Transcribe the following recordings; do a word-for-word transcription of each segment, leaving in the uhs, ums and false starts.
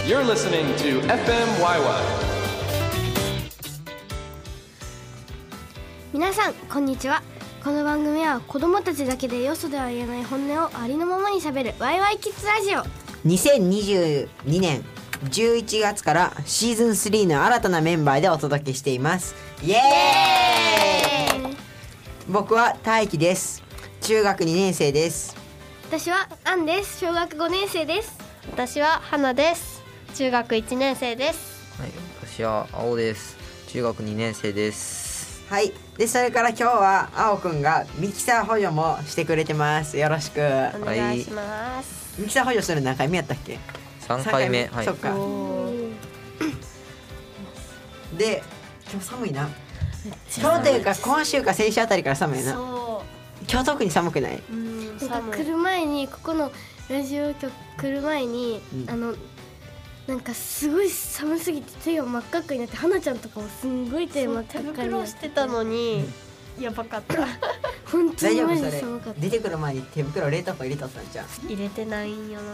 You're listening to エフエムワイワイ。 皆さんこんにちは。この番組は子供たちだけでよそでは言えない本音をありのままにしゃべるワイワイキッズラジオ。 にせんにじゅうにねんじゅういちがつからシーズンスリーの新たなメンバーでお届けしています。イエーイ。僕は大輝です。中学にねん生です。 私はアンです。小学ごねん生です。 私は花です。中学いちねん生です。 はい、私は青です。中学にねん生です。 はい。でそれから今日は青くんがミキサー補助もしてくれてます。よろしく。 お願いします。 ミキサー補助するの何回目やったっけ？ さんかいめ。はい。 そっか。で今日寒いな。今日というか今週か先週あたりから寒いな。 そ今日特に寒くない？ う、うん、 なんか寒い。 来る前にここのラジオ局来る前に、 うん、 あのなんかすごい寒すぎて手が真っ赤っかになって、花ちゃんとかもすんごい手真っ赤っ手かになって袋してたのに、うん、やばかった本当にマジ大丈夫それで寒かった。 出てくる前に手袋冷凍庫入れとったんじゃん。 入れてないんよ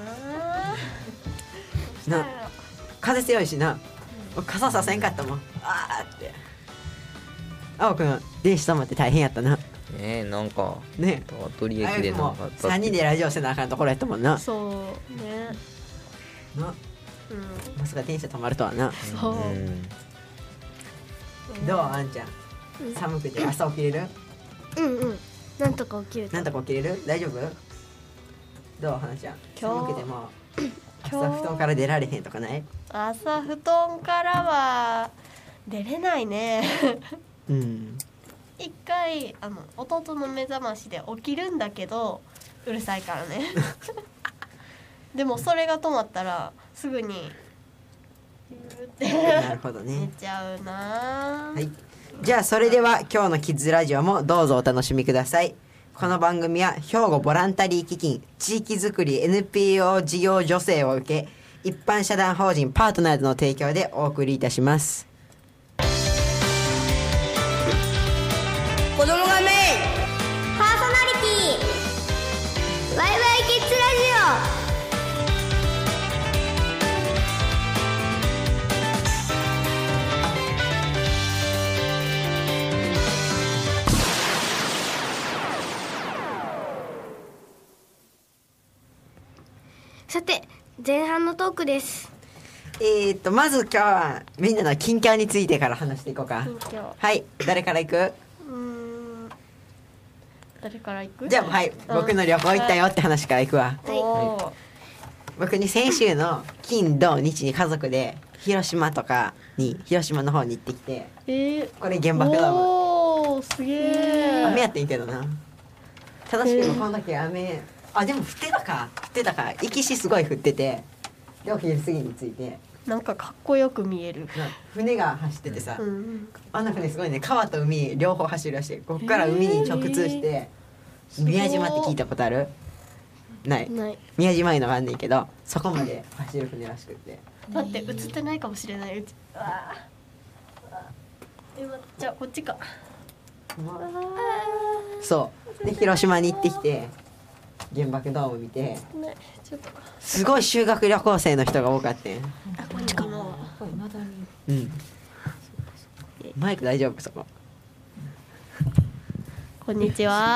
なな風強いしな、傘させんかったもん。あーって青くん電子止まって大変やったな。 ねえ、なんかね鳥駅でなんかさんにんでラジオせなあかんところやったもんな。 な。そうね。 なうん。 まさか電車止まるとはな。 そう。 うんどうあんちゃん、寒くて朝起きれる？ うんうん、なんとか起きると。 なんとか起きれる？大丈夫？どうはなちゃん、 今日寒くても朝布団から出られへんとかない？ 朝布団からは出れないね。 うん一回あの弟の目覚ましで起きるんだけどうるさいからね。でもそれが止まったらすぐになるほど寝ね。 ちゃうな。 はい、じゃあそれでは今日のキッズラジオもどうぞお楽しみください。この番組は兵庫ボランタリー基金地域づくり エヌピーオー 事業助成を受け一般社団法人パートナーズの提供でお送りいたします。子供がメインパーソナリティワイワイキッズラジオ。さて前半のトークです。 えー、っとまず今日はみんなの近況についてから話していこうか。 近況。 はい、誰から行く？ うーん。誰から行く？ じゃあはい、 うん僕の旅行行ったよって話から行くわ。 おー僕に先週の金土日に家族で広島とかに広島の方に行ってきて、 えー、 これ原爆ドームおーすげえ。 雨やってんけどな。正しくもこの時雨、あでも降ってたか降ってたか行きしすごい降ってて、でお昼過ぎに着いてなんかかっこよく見える。 な船が走っててさ、 うん。 あんな船すごいね、川と海両方走るらしい。ここから海に直通して宮島って聞いたことある？ないない。 宮島いうのがあんねんけど、そこまで走る船らしくて、 待って映ってないかもしれない。うち。あーあー。えまじゃあこっちか。 そうで広島に行ってきて原爆ドーム見て、 ねちょっと。 すごい修学旅行生の人が多かったん。 あこっちかな。 うんマイク大丈夫そこ？ こんにちは。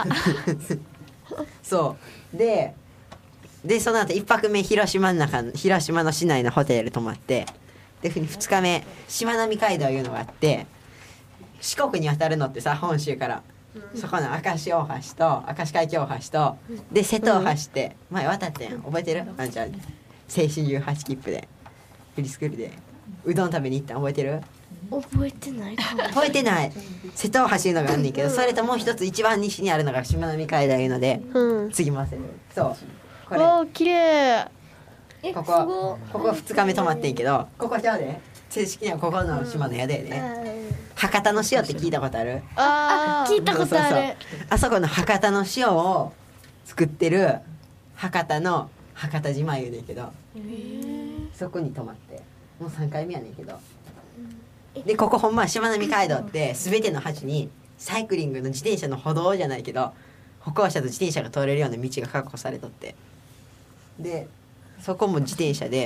そうででその後一泊目広島の中の広島の市内のホテル泊まって、でふつかめしまなみ海道いうのがあって、四国に渡るのってさ本州から、うん、そこの明石大橋と明石海峡大橋とで瀬戸大橋って前渡ったやん、覚えてる？あんちゃん青春じゅうはち切符でフリースクールでうどん食べに行ったん覚えてる？ 覚えてないかも。 覚えてない。瀬戸大橋いうのがあんねんけど、それともう一つ一番西にあるのがしまなみ海道いうので、 うん。 次回せる。そうこれわあ綺麗。 えこすごこここふつかめ泊まってんけど、ここちゃうで正式にはここの島の宿やで、ね博多の塩って聞いたことある？ ああ聞いたことある。 そうそうそうあそこの博多の塩を作ってる博多の博多島いうねんけど、そこに泊まってもうさんかいめやねんけど、でここほんましまなみ海道って全ての橋にサイクリングの自転車の歩道じゃないけど歩行者と自転車が通れるような道が確保されとって、でそこも自転車で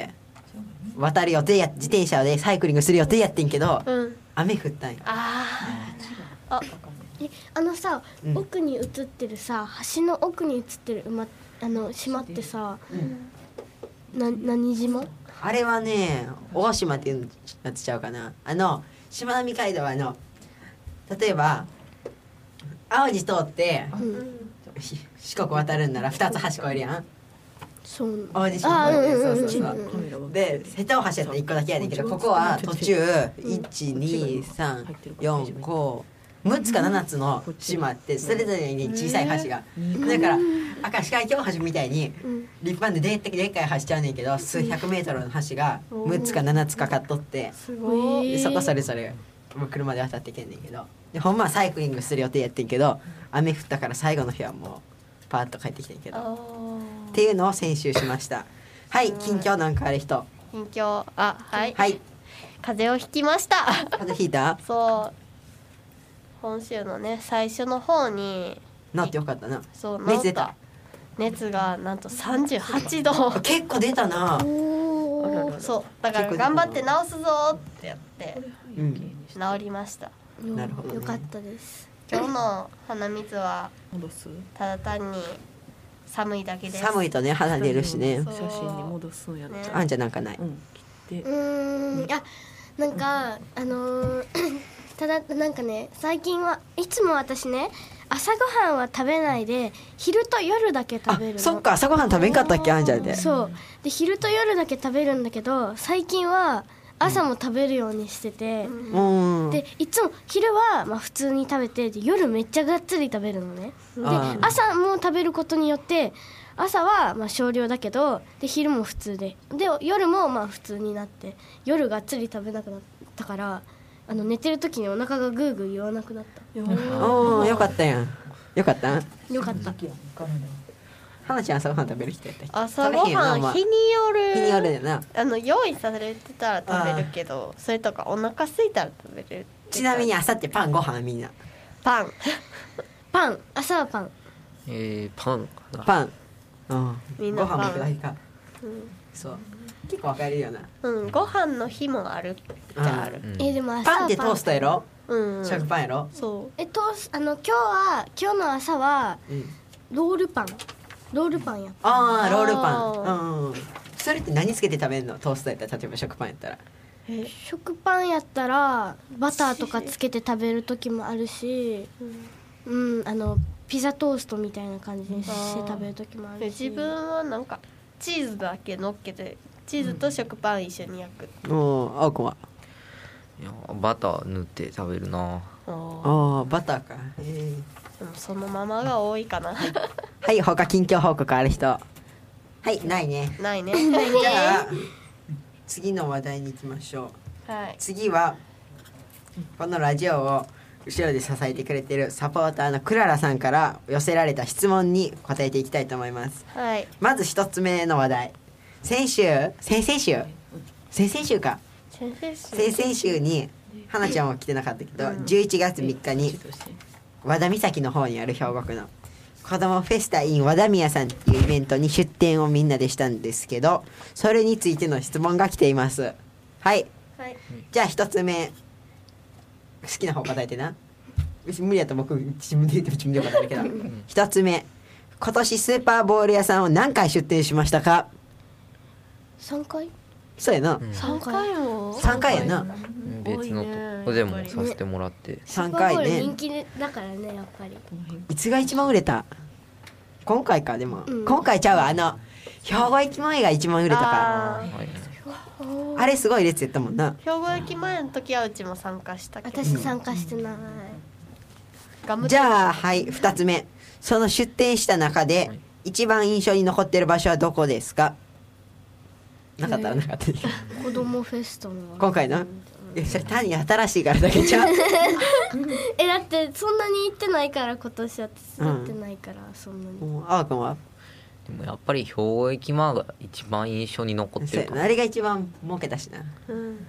渡る予定や自転車でサイクリングする予定やってんけど、 うん雨降ったんよ。 あーあえあのさ、 うん奥に映ってるさ橋の奥に映ってる馬あの島ってさ、な何島？ あれはね大島っていうのやつちゃうかな。あのしまなみ海道はあの例えば淡路通ってうんひ四国渡るんならふたつ橋越えるやん。 そう淡路島あうんうんそううんそうそううんで瀬戸大橋やったらいっこだけやねんけど、ここは途中いちにさんよんごむっつかななつの島あって、それぞれに小さい橋がだから明石海峡大橋みたいにうん立派ででっでっかい橋ちゃうねんけど、数百メートルの橋がむっつかななつかかっとって、 すごいでそこそれぞれ車で渡っていけんねんけど、でほんまはサイクリングする予定やってんけど雨降ったから最後の日はもうパーッと帰ってきてんけどあっていうのを先週しました。はい近況なんかある人。 近況あはい、 はい風邪をひきました風邪ひいた？ そう今週のね最初の方になってよかったな。 そう熱出治ったた熱がなんとさんじゅうはちど結構出たな。 おーそうだから頑張って治すぞってやってうん治りました。 なるほどねよかったです。 今日の鼻水は戻すただ単に寒いだけです。 寒いとね鼻出るしね。 そう写真に戻すんやった、 ねあんじゃなんかない。 うん切ってうーんあなんかあのーただなんかね最近はいつも私ね朝ごはんは食べないで昼と夜だけ食あべるの。 そっか朝ごはん食べんかったっけあんじゃんで。 そうで昼と夜だけ食べるんだけど最近は朝も食べるようにしてて、 うんでいつも昼はまあ普通に食べてで夜めっちゃがっつり食べるのね。であー朝も食べることによって朝はまあ少量だけどで昼も普通でで夜もまあ普通になって夜がっつり食べなくなったからあの寝てる時にお腹がグーグー言わなくなった。 おーよかったやん。よかったん。 よかった。 花ちゃん朝ごはん食べる人やったっけ？ 朝ご食べへんよなまあはん日による日によるよな。 あの用意されてたら食べるけどそれとかお腹空いたら食べる。 ちなみに朝ってパンご飯みんな。 パンパン朝はパン。 えー、パンかな。 パン。うん。 みんなご飯もパンいくだけか。そう。結構わかるよな。 うんご飯の日もあるじゃあるうんえでも朝はパンってトーストやろ？ うん食パンやろ？ そえトースあの今日は今日の朝はうん。 ロールパンロールパンやった。 ああロールパあン。うん。それって何つけて食べんの？トーストやったら例えば食パンやったら。 う食パンやったらバターとかつけて食べる時もあるし、うん、あのピザトーストみたいな感じにして食べる時もあるし。 自分はなんかチーズだけ乗っけてチーズと食パン一緒に焼く、 おお、あおくんは。 いやバター塗って食べるな。 あああバターか。へえ。 でもそのままが多いかなはい他近況報告ある人。はいないね。 ないねじゃあ次の話題に行きましょう。 はい次はこのラジオを後ろで支えてくれてるサポーターのクララさんから寄せられた質問に答えていきたいと思います。 はいまず一つ目の話題、先週先々週先々週か先生先々週に花ちゃんは来てなかったけど、じゅういちがつみっかに和田岬の方にある兵庫区の子どもフェスタ in 和田宮さんっていうイベントに出店をみんなでしたんですけど、それについての質問が来ています。はい、 はいじゃあ一つ目好きな方答えてな。無理やったら僕自分で言って自分で答えるけど一つ目、今年スーパーボール屋さんを何回出店しましたか？ さんかいそうやな、 うんさん何回もさんかいやな。 別のとこでもさせてもらって。 さんかいスーパーボール人ね。 気だからねやっぱり。 いつが一番売れた？今回か。でも、 うん今回ちゃうわ。あの兵庫駅前が一番売れたかあーはいらあれすごい列やったもんな。 兵庫駅前の時はうちも参加したけど私参加してない。 ガムじゃあはいふたつめ、その出店した中ではい一番印象に残ってる場所はどこですか？なかったらなかったで子供フェスタの。 今回のえそれ単に新しいからだけじゃうえだってそんなに行ってないから今年は手伝ってないから、そんなに。 もうあーくんはでもやっぱり兵庫駅前が一番印象に残ってるかも。 そうやなあれが一番儲けたしな。 うん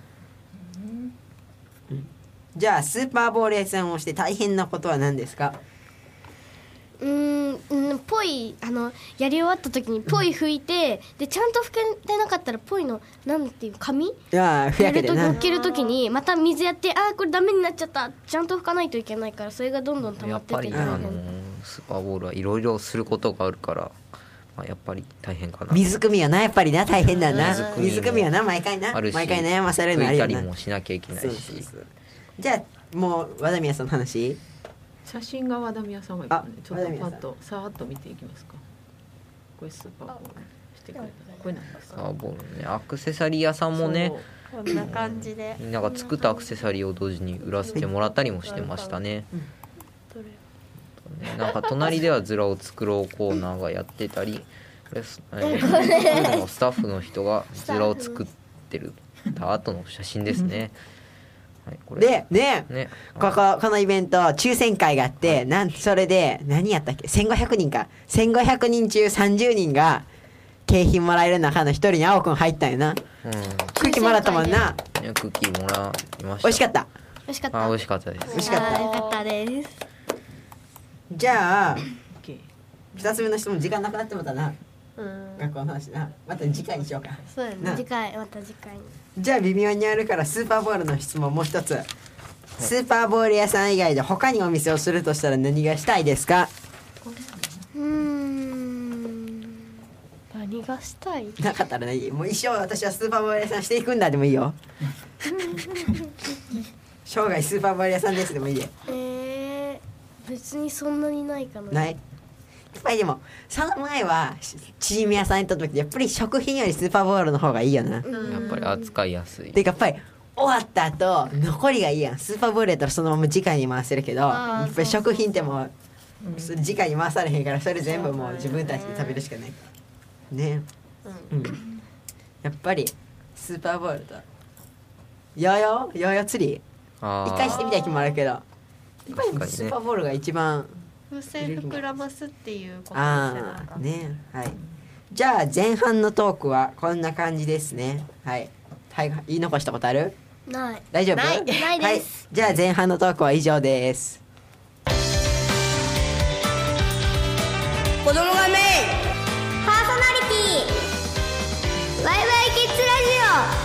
じゃあスーパーボール屋さんをして大変なことは何ですか？ うーんうんぽいあのやり終わった時にぽい拭いて、でちゃんと拭けてなかったらぽいのなんていう紙いやーふやけてな乗っける時にまた水やって、あーこれダメになっちゃった、ちゃんと拭かないといけないから、それがどんどん溜まっやってぱり、あって大変。 のスーパーボールはいろいろすることがあるから、まあ、やっぱり大変かな。 水汲みはなやっぱりな大変だな。 水汲み水汲みはな毎回なあるし、 毎回悩まされるのあるよな。 拭いたりもしなきゃいけないし。 そうそうそう。じゃあもう和田宮さんの話。 写真が和田宮さんがいいからね。 あちょっと和田宮さんパッとさーっと見ていきますか。これスーパーボールしてくれた。これなんですか。 スーパーボールね、アクセサリー屋さんもね、 こんな感じでみんなが作ったアクセサリーを同時に売らせてもらったりもしてましたね。 どれねなんか隣ではズラを作ろうコーナーがやってたり、これス,、えー、のスタッフの人がズラを作ってるた後の写真ですね。はい、これでねね、 こここのイベント抽選会があって、はい、なんそれで何やったっけせんごひゃくにんかせんごひゃくにん中さんじゅうにんが景品もらえる中の一人に青くん入ったんよな。 うん、 クッキーもらったもんな。 ねクッキーもらいました。 美味しかった。 美味しかった。 あ美味しかったです。 美味しかったあーよかったです。 じゃあ OK。 ふたつめの質問時間なくなってもたな。 うん学校の話な。また次回にしようか。 そうやねな次回また次回に。 じゃあ微妙にあるからスーパーボールの質問もう一つ。スーパーボール屋さん以外で他にお店をするとしたら何がしたいですか？ うーん何がしたい？ なかったらね、もう一生私はスーパーボール屋さんしていくんだでもいいよ。生涯スーパーボール屋さんですでもいいで。 えー、別にそんなにないかな。 ない。やっぱりでもその前はチヂミ屋さん行った時やっぱり食品よりスーパーボールの方がいいよな。 やっぱり扱いやすい。 てかやっぱり終わった後残りがいいやん。スーパーボールやったらそのまま直に回せるけど、やあーっぱり食品ってもうそれ直に回されへんから、それ全部もう自分たちで食べるしかないね。うん、やっぱりスーパーボールとヨーヨーヨーヨー釣りあー一回してみたい気もあるけど、やっぱり確かにねスーパーボールが一番。 風船膨らますっていうことですよああね、はい。じゃあ前半のトークはこんな感じですね。はい。はい、言い残したことある？ ない。 大丈夫？ ないないですはい。じゃあ前半のトークは以上です。子供がメイン。 パーソナリティワイワイキッズラジ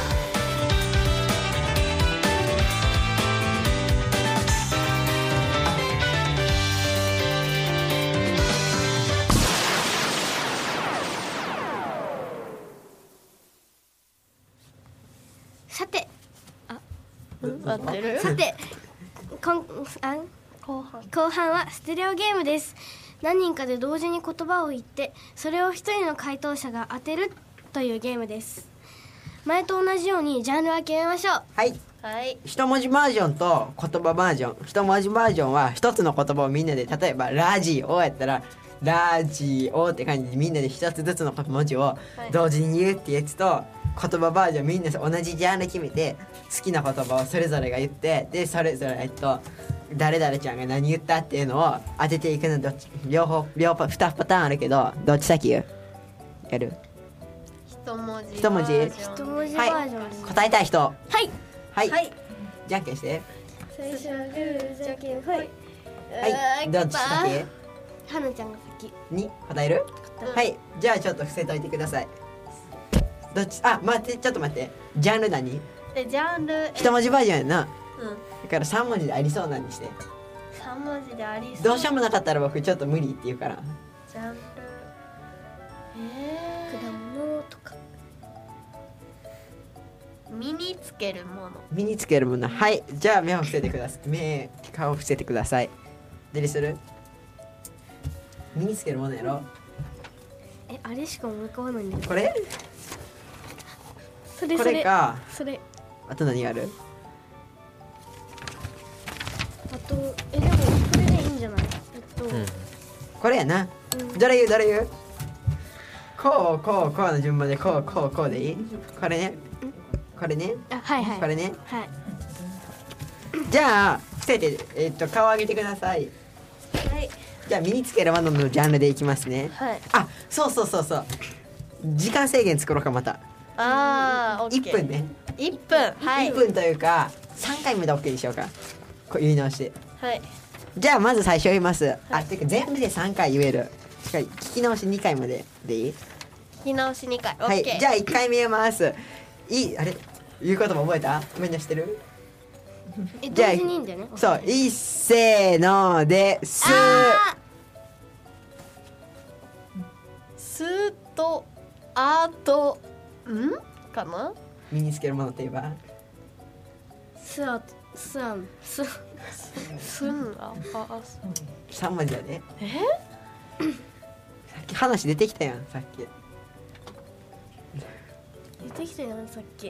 オ。さて合ってる？ さてこんあ後半後半はステレオゲームです。何人かで同時に言葉を言ってそれを一人の回答者が当てるというゲームです。前と同じようにジャンルは決めましょう。 はい。 はい一文字バージョンと言葉バージョン。一文字バージョンは一つの言葉をみんなで、例えばラジオやったらラジオって感じでみんなで一つずつの文字を同時に言うってやつと、言葉バージョンみんな同じジャンル決めて好きな言葉をそれぞれが言って、でそれぞれえっと誰々ちゃんが何言ったっていうのを当てていくの。どっち両方両パ二パターンあるけど、どっち先言う？やる？ 一文字一文字バージョン一文字バージョンです。 答えたい人。 はい。 はい、 はいじゃんけんして。 最初はグーじゃんけんほい。 はい、どっち先はなちゃんが先。 に答える？はい、じゃあちょっと伏せといてください。どっち？あ、待って、ちょっと待って。ジャンル何？ でジャンルえ一文字バージョンやんな。 うんだから三文字でありそうなんにして。 三文字でありそうどうしようもなかったら僕ちょっと無理って言うから。 ジャンルえ果物とか。 ー、身につけるもの身につけるもの。はい、じゃあ目を伏せてください。目、顔を伏せてください。デリする？身につけるものやろ。 え、あれしか思い浮かばないんだけど。 これ？こそれそれ。 れか。 それ。 あと何がある？ あとえでもこれでいいんじゃない？えっと。 うんこれやな。 うんどれ言うどれ言う？こうこうこうの順番でこうこうこうでいい？これね。これね。 あ、はいはい。 これね。 はい。 じゃあ伏せて、えっと顔上げてください。 はいじゃあ身につけるもののジャンルでいきますね。 はいあ、そうそうそうそう。時間制限作ろうかまた。 あーオッケーいっぷんね。 いっぷんはいいっぷんというかさんかいめで OK にしようか。こう言い直して。 はいじゃあまず最初言います。あ、てか全部でさんかい言える。しかも聞き直しにかいまででいい？ 聞き直しにかい。 はい。 オッケー。 じゃあいっかいめ言います。いいあれ言う言葉覚えた？みんな知ってる？ えじゃあ同時にいいんだよね。 そう、いっせーのですあすとあとんかな。 身につけるものといえばースアスアンスすんああさん文字だね。 えさっき話出てきたやん、さっき。 出てきたよねさっき。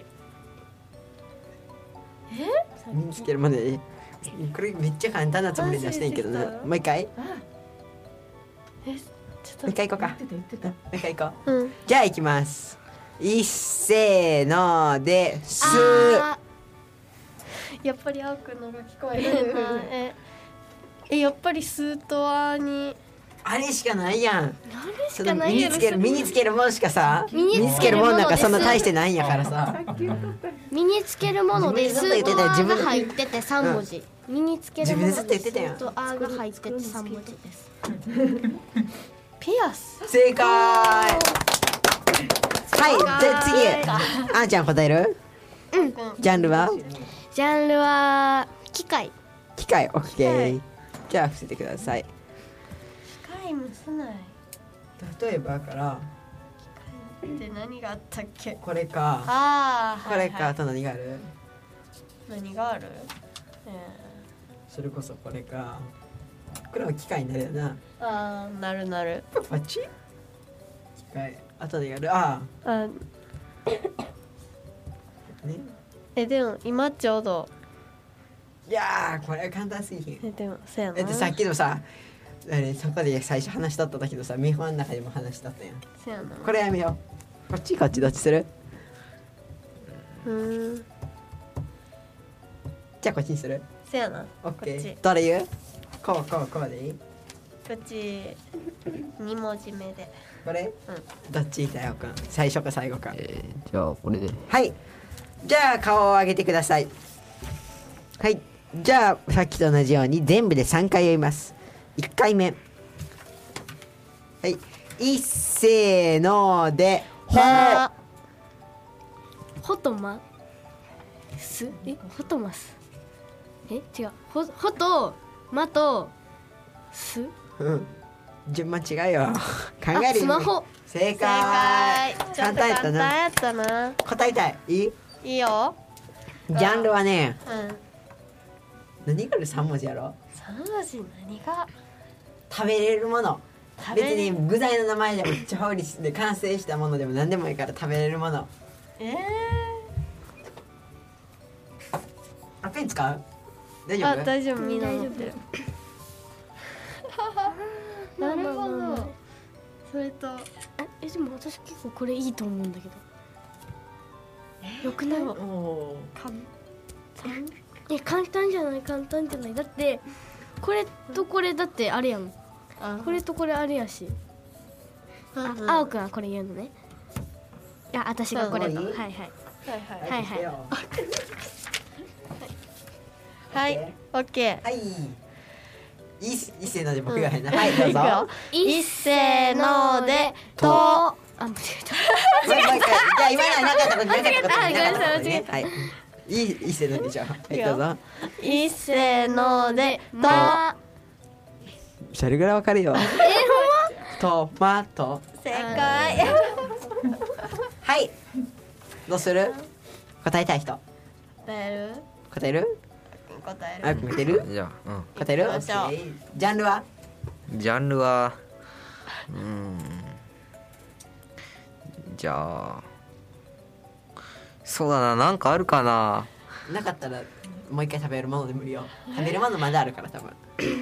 身につけるものでこれめっちゃ簡単なつもりでしてんけどな。 マジでもう一回もえちょっとう一回行こうか。も言ってた言ってたう一回行こう。 うんじゃあ行きます。いっせーのですあやっぱりあおくんのが聞こえるなええやっぱりすとあにあれしかないやん。 あれしそのかないけど身につける身につけるものしかさ身につける身につけるものなんかそんな大してないんやからさ。 身につけるもので「ス自分でずっと言ってたよー」 自分でが入っててさん文字、身につけるもので「ス自分でずっと言ってたやんー」と「あ」が入っててさん文字です。 ピアス正解。はい、じゃあ次あーちゃん答える？ジャンルはジャンルは機械。 機械。オッケー。じゃあ伏せてください。 機械むすない例えばからって何があったっけ。 これかああこれかあと何がある？ 何がある、えそれこそこれかこれは機械になるよな。 ー、ああなるなるこっち？機械あと何がある？あああね。 えでも今ちょうどいやーこれは簡単すぎひん。 えでもそうやなえでさっきのさあれそこで最初話しとった時のさ見本の中でも話しとったやん。 そうやなこれやめよう。こっちこっちどっちする？ うーんじゃあこっちにする？ そうやなオッケーこっち。 どれ言う？こうこうこうでいい？ こっちに文字目でこれ？ うんどっちだよくん。最初か最後か。 えー、じゃあこれではい。じゃあ顔を上げてください。はい。じゃあさっきと同じように全部でさんかい言います。いっかいめ。はい。いっせーのでほー。 ホトマスえホトマスえ違うほほとまとすうん。順番違うよ。考えあるスマホ。 正正解。 解ちょっと簡単やった簡単な。 やったな答えたい。いい？ いいよジャンルはね、 うん何があるさん文字やろ？ さん文字何が食べれるもの。別食べれに具材の名前でも調理で完成したものでも何でもいいから食べれるもの。 えあ、ペン使う？大ー、 丈夫？ あ大丈夫みんな大丈夫持ってるなるほどそれとええでも私結構これいいと思うんだけどよくない？ おおかんえ簡単じゃない簡単じゃないだってこれとこれだってあれやんあこれとこれあれやしあうんうんあおくんはこれ言うのねいや私がこれとそうはいはいはいはいはいはいははいオッケーい。いいっせーので僕が変な。はい、どうぞ。 いっせーのでととあ間違えもう一回。じゃあ今のはなかったことなかったこと間違えたなかったこと間違えね。はい。いいいっせーのでしょ。はい、どうぞ。 いっせーのでとたまそれぐらいわかるよ。トマト。 正解はい。どうする？答えたい人。 答える答える？ 答えるあ、決めてる？ じゃあ、 答える？ 行きましょうオッケージャンルは？ うん、ジャンルはうーんじゃあそうだな、なんかあるかな。 なかったらもう一回食べるもので無理よ。食べるものまだあるから多分。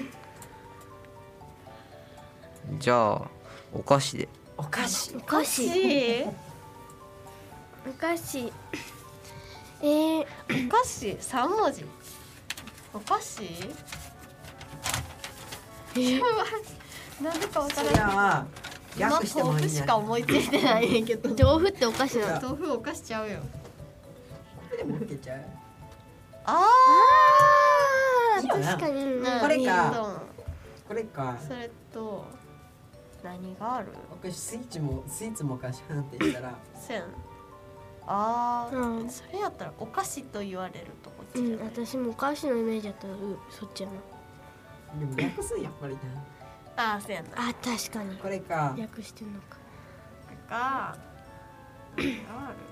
じゃあお菓子で。 お菓子。 お菓子しお菓子えー、 お菓子三文字お菓子えなんでかわかそらないれは略してもいいんじゃない？ 豆腐しか思いついてないねんけど豆腐ってお菓子なの豆腐お菓子ちゃうよこれでもいけちゃう？ あああーいいかな確かに、うんうんこれかいいと思うこれかそれと何がある僕スイーツもスイーツもお菓子判定したらせんあー、 うんそれやったらお菓子と言われるとこっちうんじゃない、 私もお菓子のイメージだったらうんそっちやなでも略すんやっぱりなあーそうやなあ確かにこれか略してんのかが何がある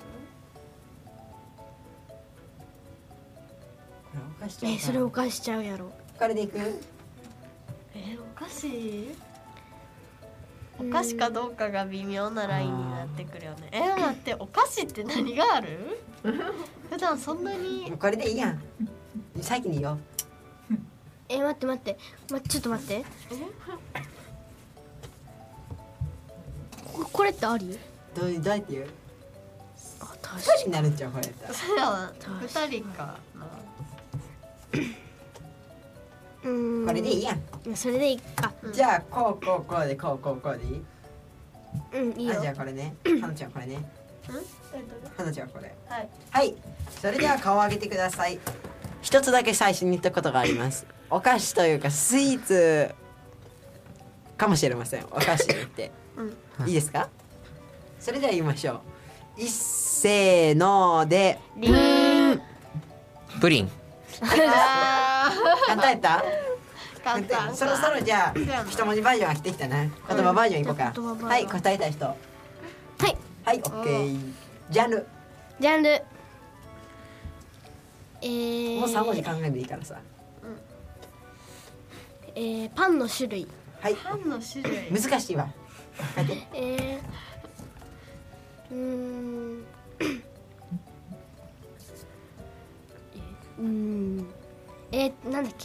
これお菓子ちゃうかなえそれお菓子ちゃうやろこれでいくえー、お菓子お菓子かどうかが微妙なラインになってくるよねえー、待ってお菓子って何がある普段そんなにもうこれでいいやん先にいいよえ待って待って、ま、ちょっと待ってここれってありどうどうやって言うあ確二人になるんちゃうこれやったらそうやな二人かなうんこれでいいやんいやそれでいいかうんじゃあこうこうこうでこうこうこうでいいうんいいよあじゃあこれねはなちゃんこれねうんえっとはなちゃんこれはいはいそれでは顔を上げてください一つだけ最初に言ったことがありますお菓子というかスイーツかもしれませんお菓子言って、 うんいいですかそれでは言いましょう一せーのでリーンプリン。 あ簡単やったー簡単そろそろじゃそうやなあ一文字バージョンが来てきたな言葉バージョンいこうか、 言葉バージョンはい答えた人はいはいオッケージャンルジャンルえー、 もうさん文字考えんでいいからさえー、パンの種類はいパンの種類難しいわ書いてえー、うーんうーんえー、なんだっけ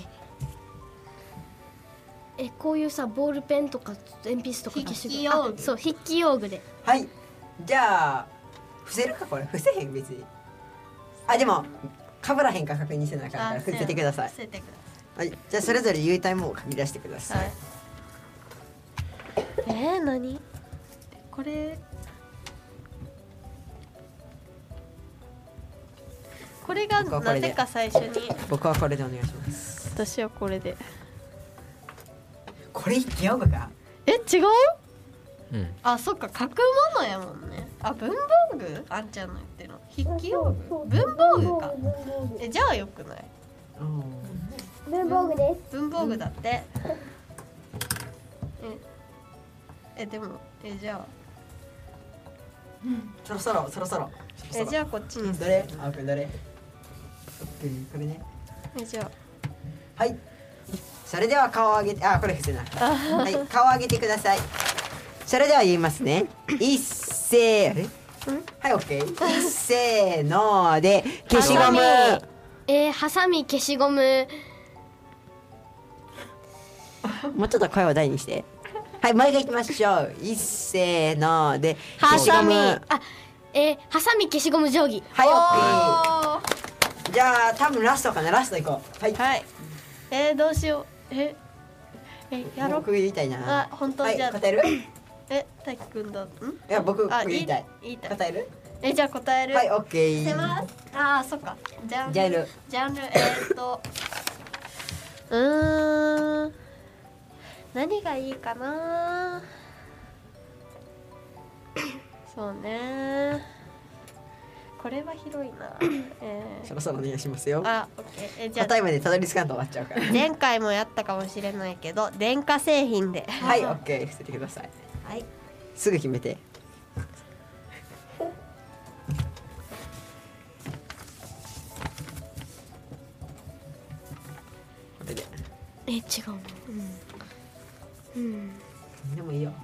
えこういうさボールペンとか鉛筆とか消し筆記用具あそう筆記用具ではいじゃあ伏せるかこれ伏せへん別にあでもかぶらへんか確認せなあかんから伏せてください伏せてくだはいじゃあそれぞれ言いたいものを書き出してください、 さいはいえー、何これこれが僕はこれでなぜか最初に僕はこれでお願いします私はこれでこれ筆記用具かえ違ううん。 あそっか書くものやもんねあ文房具あんちゃんの言ってるの筆記用具文房具かえじゃあよくない文房具です文房具だってええでもえじゃあそろそろそろそろえじゃあこっちにどれ青くんどれオッケーこれねえじゃはいそれでは顔を上げてあこれ伏せなはい顔を上げてくださいそれでは言いますねいっせーあれはいオッケーいっせーので消しゴムえー、ハサミ消しゴムもうちょっと声を大にしてはいもう一回いきましょういっせーのでハ消しゴムサミはいあえー、ハサミ消しゴム定規オッケあーじゃあ多分ラストかなラストいこうはいはいえー、どうしようええやろう僕言いたいなあ本当はいじゃあ答えるいえ大輝くんだんや僕あ言いたい言いたい答えるえじゃあ答えるはいオッケーせますあーそっかジャンルジャンルジャンルえー、っとうーん何がいいかなそうねこれは広いなえそろそろお願いしますよー、あオッケーえじゃあ答えまでたどり着かんと終わっちゃうから前回もやったかもしれないけど電化製品ではいオッケー伏せてくださいはいすぐ決めてこれでえ違うのうん、うん、 でもいいよ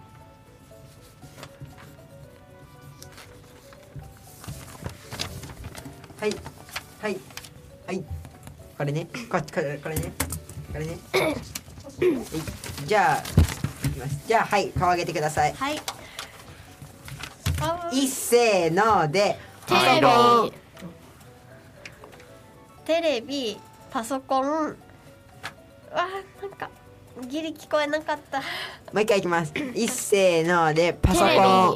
はいはいはいこれねここれこれねこれねはいじゃあいきますじゃあはい顔上げてくださいはいあいっせーのでテレビパソコンテレビパソコンわーなんかギリ聞こえなかったもう一回いきますいっせーのでパソコン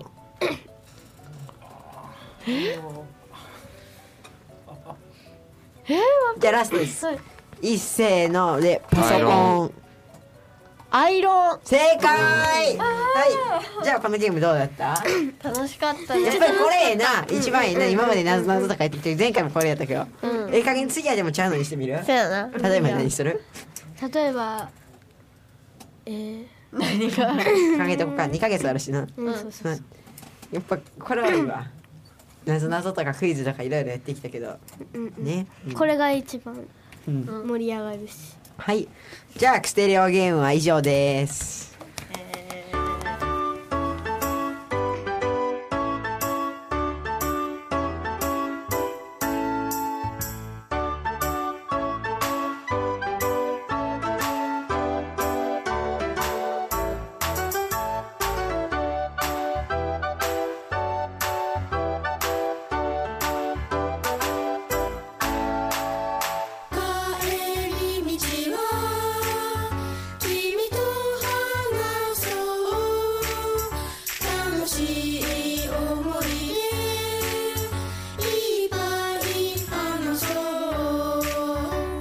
えじゃあラストですはい一せーのでパソコン。 アイロン。 正解。はいじゃあこのゲームどうだった？ 楽しかったやっね。 ぱりこれええな一番いいな。今までなぞなぞとか言ってきて前回もこれやったけど、ええ加減次はでもちゃうのにしてみる？ そうやな。 例えば何する？ 例えばえー、 何が？ 考えてこっか。にかげつあるしな。 うんそうそううんやっぱこれはいいわ。なぞなぞとかクイズとかいろいろやってきたけどうんうんね、うんこれが一番うん盛り上がるし、 はいじゃあクステレオゲームは以上です。 え帰り道は君と話そう楽しい思い出いっぱい話そう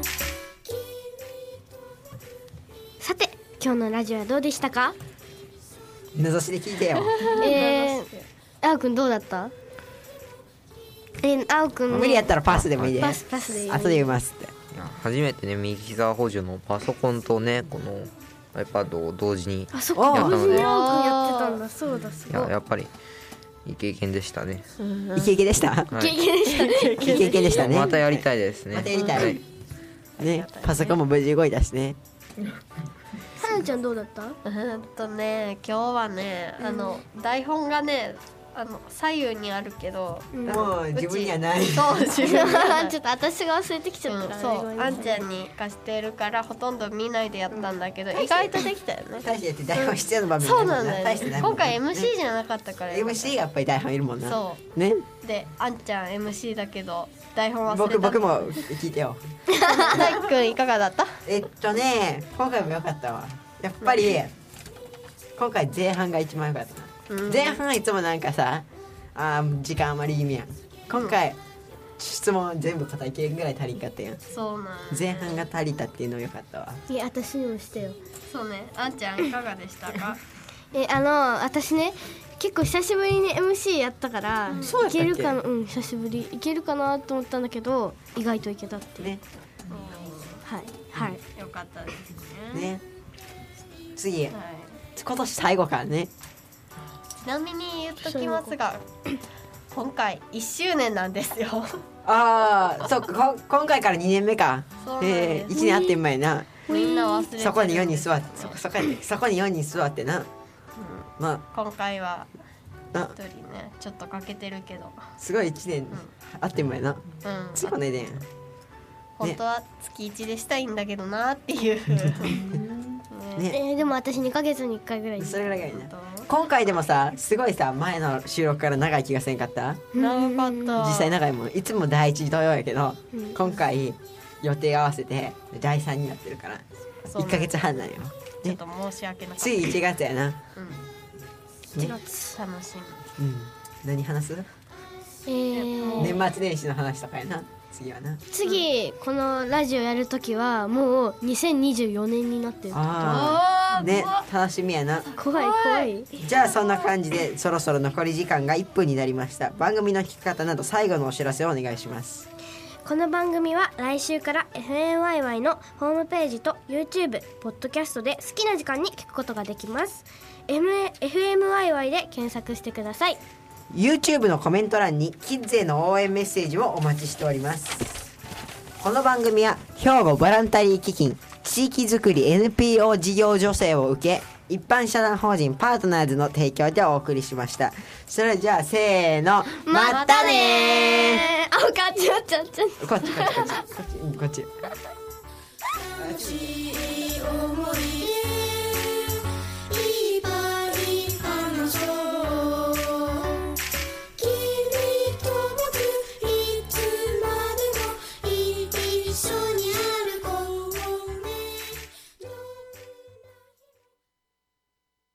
さて今日のラジオはどうでしたか？ 名指しで聞いてよ。 えー、あおくんどうだった？えー、あおくんね無理やったらパスでもいいで。 パスパスでいい後で言いますって。 いや初めてね右膝補助のパソコンとねこの iPad を同時にあそっあか同時にやあおくんやってたんだ。そうだすいごいややっぱりいい経験でしたね。 イケイケでした？ はい経験でしたねイケイケでしたね。 またやりたいですね。 またやりたいはいね。パソコンも無事動いたしね。 はなちゃんどうだった？ ー、うんとね今日はねあの台本がねあの左右にあるけど、 うんもう自分にはない。 そう自分にはないちょっと私が忘れてきちゃったからね、 そうごめんなさいあんちゃんに貸してるからほとんど見ないでやったんだけど、意外とできたよね。 大してやって台本必要な場面そうなんだ大してないもんよね今回 エムシー じゃなかったからよかったエムシー がやっぱり台本いるもんな。 そね。 うであんちゃん エムシー だけど台本忘れた僕僕も聞いてよ。 大輝くんいかがだった？ えっとね今回も良かったわ。やっぱり今回前半が一番良かったな。 うん前半はいつもなんかさあー時間あまり意味やん。今回質問全部答えきれんぐらい足りんかったやん。 そうなん前半が足りたっていうの良かったわ。 いや私にもしてよ。 そうねあんちゃんいかがでしたか？ えあの私ね結構久しぶりに エムシー やったから、 そうやったっけいけるかなうん久しぶりいけるかなと思ったんだけど意外といけたっていう、 ねはいはいよかったですねね。次はい、 今年最後からね。 ちなみに言っときますが今回いっしゅうねんなんですよ。 ああそうこ今回からにねんめか。 そうなんですえー、いちねんあってん前な。 みんな忘れてるそこによにん座ってそこそこにそこによにん座ってな。ま今回はあ一人ねちょっと欠けてるけどすごいいちねんあってん前な。 うんつこねでん。 本当は月いちでしたいんだけどなっていうねね。 えーでも私にかげつにいっかいぐらいそれぐらいがいいな。 本今回でもさすごいさ前の収録から長い気がせんかった？ 当長かった実際長いもん。いつもだいいち同様やけど、 うん今回予定合わせてだいさんになってるからそういっかげつはんなんよ。 ちょっと申し訳なかった次いちがつやな。 うんね楽しうん。何話す？ えー年末年始の話とかやな。次はな。 次このラジオやるときはもうにせんにじゅうよねんになってる。 ああ。 あーね楽しみやな。 怖い怖い。 じゃあそんな感じでそろそろ残り時間がいっぷんになりました。番組の聞き方など最後のお知らせをお願いします。 この番組は来週から エフエムワイワイ のホームページと YouTube、ポッドキャストで好きな時間に聞くことができます。エフエムワイワイ で検索してください。 YouTube のコメント欄にキッズへの応援メッセージをお待ちしております。この番組は兵庫ボランタリー基金地域づくり エヌピーオー 事業助成を受け一般社団法人パートナーズの提供でお送りしました。それじゃあせーのまたねえー、あ、かっちゃっちゃっちゃ。 ー。こっちこっちこっちこっちこっち。 楽しい思い出